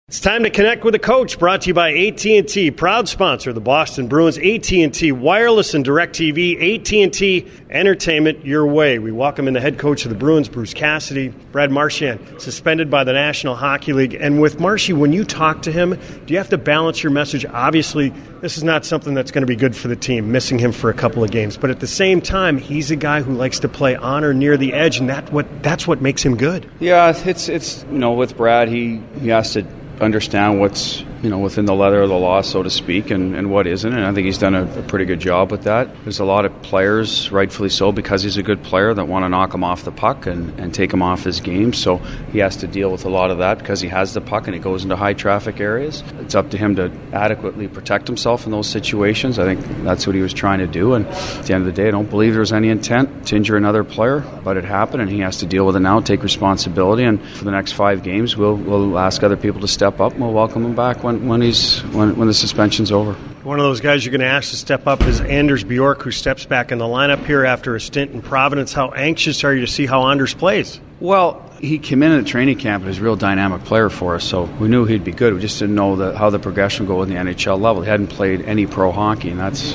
It's time to connect with a coach, brought to you by AT&T, proud sponsor of the Boston Bruins. AT&T Wireless and DirecTV, AT&T Entertainment your way. We welcome in the head coach of the Bruins, Bruce Cassidy. Brad Marchand, suspended by the National Hockey League. And with Marshy, when you talk to him, do you have to balance your message? Obviously, this is not something that's going to be good for the team, missing him for a couple of games. But at the same time, he's a guy who likes to play on or near the edge, and that's what makes him good. Yeah, it's with Brad, he has to understand what's within the letter of the law, so to speak, and what isn't, and I think he's done a pretty good job with that. There's a lot of players, rightfully so, because he's a good player, that want to knock him off the puck and take him off his game, so he has to deal with a lot of that because he has the puck and he goes into high traffic areas. It's up to him to adequately protect himself in those situations. I think that's what he was trying to do, and at the end of the day, I don't believe there was any intent to injure another player, but it happened, and he has to deal with it now, take responsibility, and for the next 5 games, we'll ask other people to step up, and we'll welcome him back when the suspension's over. One of those guys you're going to ask to step up is Anders Bjork, who steps back in the lineup here after a stint in Providence. How anxious are you to see how Anders plays? Well, he came in at training camp as a real dynamic player for us, so we knew he'd be good. We just didn't know how the progression would go in the NHL level. He hadn't played any pro hockey, and that's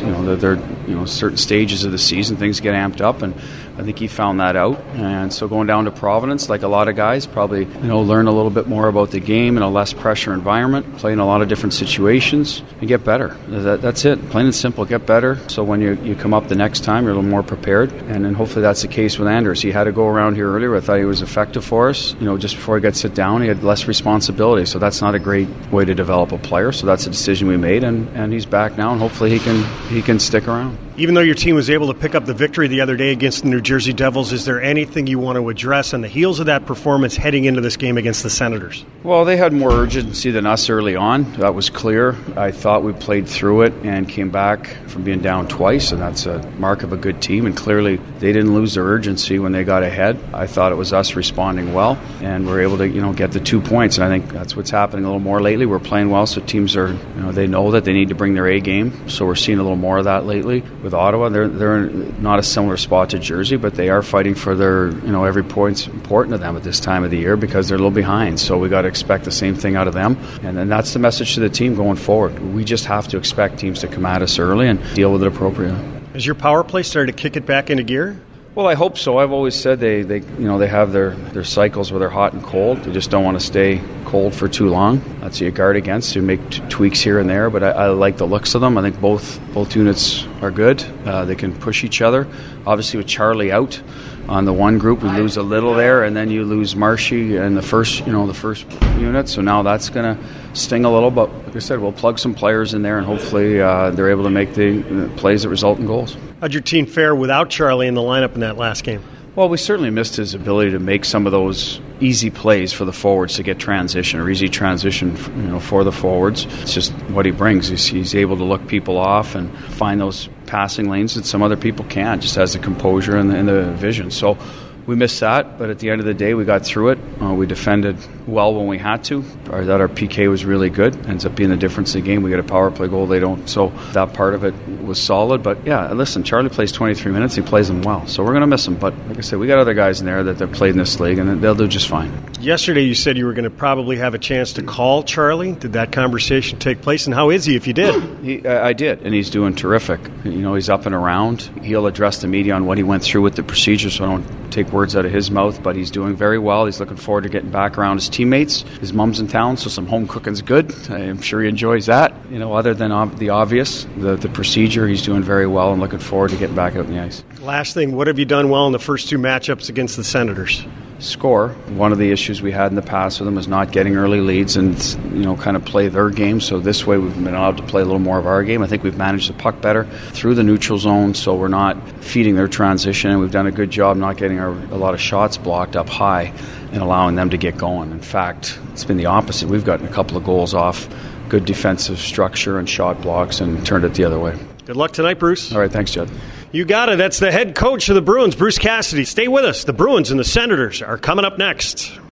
certain stages of the season, things get amped up, and I think he found that out. And so going down to Providence, like a lot of guys, probably learn a little bit more about the game in a less pressure environment, play in a lot of different situations, and get better. That's it, plain and simple. Get better. So when you come up the next time, you're a little more prepared, and then hopefully that's the case with Anders. He had to go around here earlier. I thought he was effective for us. Just before he got sit down, he had less responsibility. So that's not a great way to develop a player. So that's a decision we made, and he's back now, and hopefully he can stick around. Even though your team was able to pick up the victory the other day against the New Jersey Devils, is there anything you want to address on the heels of that performance heading into this game against the Senators? Well, they had more urgency than us early on. That was clear. I thought we played through it and came back from being down twice, and that's a mark of a good team. And clearly, they didn't lose their urgency when they got ahead. I thought it was us responding well, and we're able to get the 2 points. And I think that's what's happening a little more lately. We're playing well, so teams are they know that they need to bring their A game. So we're seeing a little more of that lately. With Ottawa, they're not a similar spot to Jersey, but they are fighting for their every point's important to them at this time of the year because they're a little behind. So we got to expect the same thing out of them, and then that's the message to the team going forward. We just have to expect teams to come at us early and deal with it appropriately. Has your power play started to kick it back into gear? Well, I hope so. I've always said they have their cycles where they're hot and cold. They just don't want to stay cold for too long. That's what you guard against. You make tweaks here and there, but I like the looks of them. I think both units are good. They can push each other. Obviously, with Charlie out on the one group, we lose a little there, and then you lose Marshy in the first unit. So now that's going to sting a little. But like I said, we'll plug some players in there, and hopefully they're able to make the plays that result in goals. How'd your team fare without Charlie in the lineup in that last game? Well, we certainly missed his ability to make some of those easy plays for the forwards to get transition or easy transition for the forwards. It's just what he brings. He's able to look people off and find those passing lanes that some other people can't, just has the composure and the vision. So we missed that, but at the end of the day, we got through it. We defended well when we had to. Our PK was really good. Ends up being the difference in the game. We got a power play goal. They don't. So that part of it was solid. But yeah, listen, Charlie plays 23 minutes. He plays them well. So we're going to miss him. But like I said, we got other guys in there that have played in this league, and they'll do just fine. Yesterday, you said you were going to probably have a chance to call Charlie. Did that conversation take place? And how is he if you did? I did, and he's doing terrific. He's up and around. He'll address the media on what he went through with the procedure, so I don't take words out of his mouth, but he's doing very well. He's looking forward to getting back around his teammates. His mom's in town, so some home cooking's good. I'm sure he enjoys that. Other than the obvious, the procedure, he's doing very well and looking forward to getting back out on the ice. Last thing, what have you done well in the first 2 matchups against the Senators? Score. One of the issues we had in the past with them was not getting early leads and kind of play their game. So this way we've been allowed to play a little more of our game. I think we've managed the puck better through the neutral zone, so we're not feeding their transition, and we've done a good job not getting a lot of shots blocked up high and allowing them to get going. In fact, it's been the opposite. We've gotten a couple of goals off good defensive structure and shot blocks and turned it the other way. Good luck tonight, Bruce. All right, thanks, Judd. You got it. That's the head coach of the Bruins, Bruce Cassidy. Stay with us. The Bruins and the Senators are coming up next.